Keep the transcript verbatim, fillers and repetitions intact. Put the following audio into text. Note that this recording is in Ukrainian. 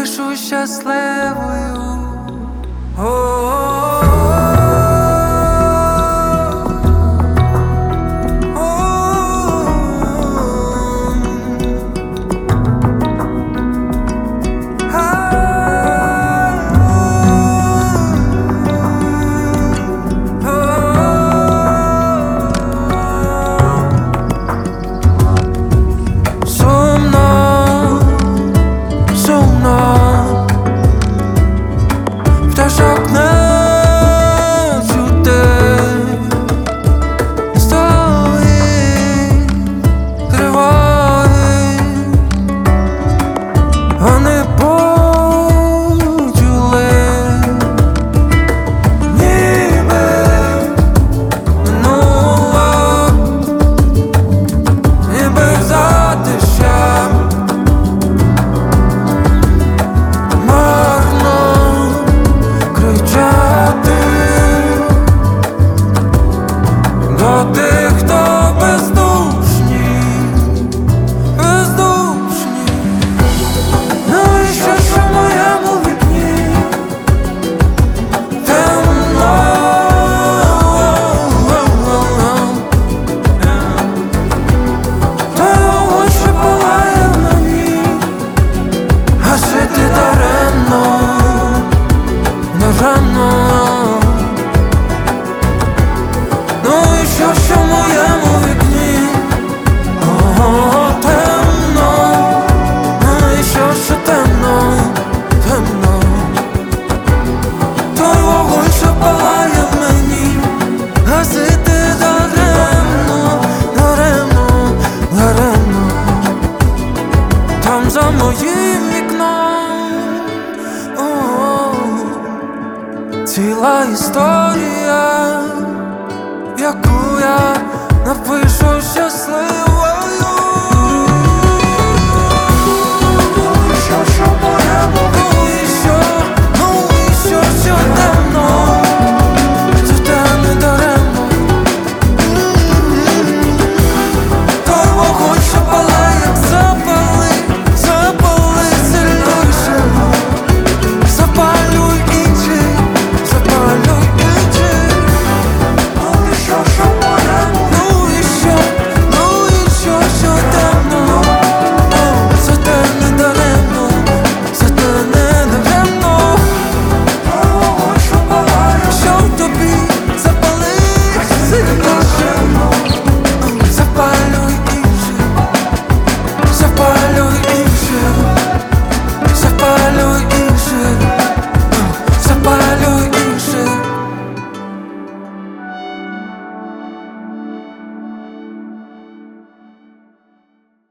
напишу щасливою. О-о-о. Пташок не чути з твоїх тривоги, вони почули, ніби минуло, ніби затишя. До тих, хто бездушні, бездушні. Ну і що ж у моєму вікні темно, той вогонь, що палає в мені, гасити даремно, даремно. Що, що в моєму вікні, ого, темно, ну і що, що темно, темно. Той вогонь, що палає в мені, гасити даремно, даремно, даремно. Там за моїм вікном, ого, ціла історія, яку я напишу щасливо.